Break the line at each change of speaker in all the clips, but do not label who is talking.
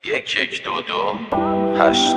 8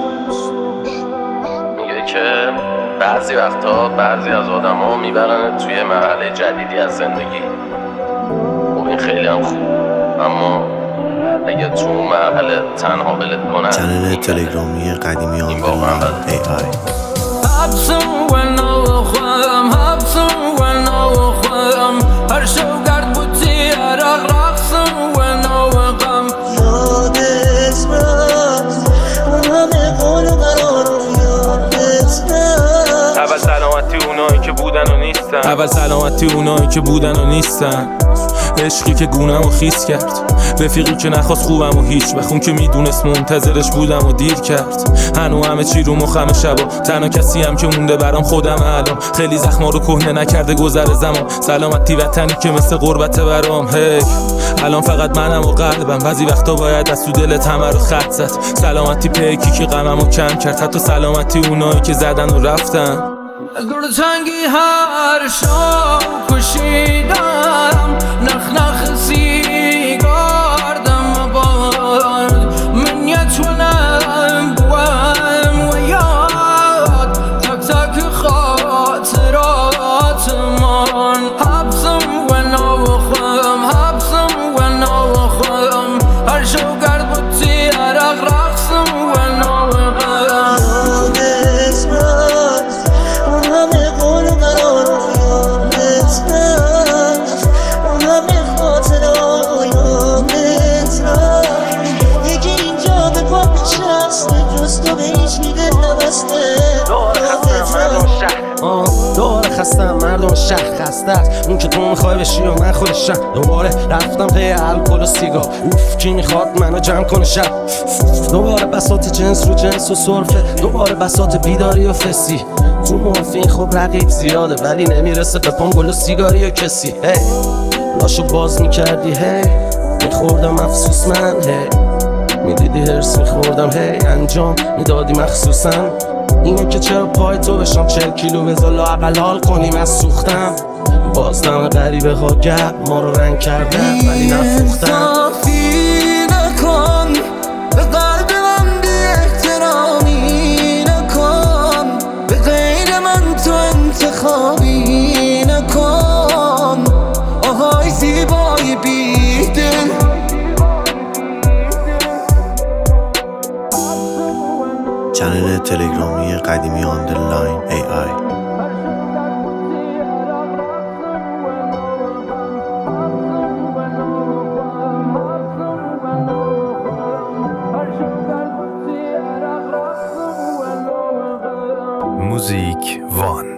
میگه که بعضی وقتا بعضی از آدما میبرن توی مرحله جدیدی از زندگی. خب این خیلی هم خوب، اما اگه تو اون مرحله تنها ولت کنن.
چنل تلگرامی قدیمی آندرلاین AI.
Hapsım ve navxam, hapsım ve navxam. Her şey gard bu tiyara raqsım ve navxam.
یاد اسمت همه قول قرار یاد اسمت.
اول سلامتی اونایی که بودن و نیستن، اول سلامتی اونایی که بودن و نیستن. عشقی که گونم و خیس کرد، رفیقی که نخواست خوبم و هیچ بخون که میدونست منتظرش بودم و دیر کرد. هنو همه چی رو مخم شبا، تنها کسی هم که مونده برام خودم الان. خیلی زخما رو کهنه نکرده گذر زمان، سلامتی وطنی که مثل غربت برام. هی الان فقط منم و قلبم، بعضی وقتا باید از تو دلت همه رو خط زد. سلامتی پیکی که غممو کم کرد، حتی سلامتی اونایی که زدن و رفتن.
دلتنگی هر شب کشیدم، نخ نخ سیگار دم بارد. من یتونم بوام و یاد تک تک خاطرات من. حبسم و نوخم، حبسم و نوخم. هر شو گرد بودی عرق رقصم و نوخم.
یاد اسمت همه قول قرار یاد اسمت. همه خاطرها یادت رفت. یکی اینجا به پا نشسته، جز تو به هیچ میده نبسته.
دوباره خستم مردم شهر خسته است. اون که تو میخوای بشی و من خودشم. دوباره رفتم پی الکل و سیگار. اوف کی میخواد منو جمع کنه شب. دوباره بساط جنس رو جنس و سرفه. دوباره بساط بیداری و فسی. تو مورفین خب رقیب زیاده، ولی نمیرسه به پام گل و سیگاری و کسی. هی لاشو باز میکردی، هی میخوردم افسوس من. هی میدیدی هرس میخوردم، هی انجام میدادی مخصوصا. اینه که چرا پای تو بشم 40 کیلو بذار لااقل حال کنیم از سوختم. بازدم غریبه ها گرد ما رو رنگ کردن ولی نفروختن.
صافی نکن به قلب من بی احترامی نکن، به غیر من تو انتخابی نکن. آهای زیبای بیدل،
چنل تلگرامی قدیمی آندرلاین AI.
موزیک وان.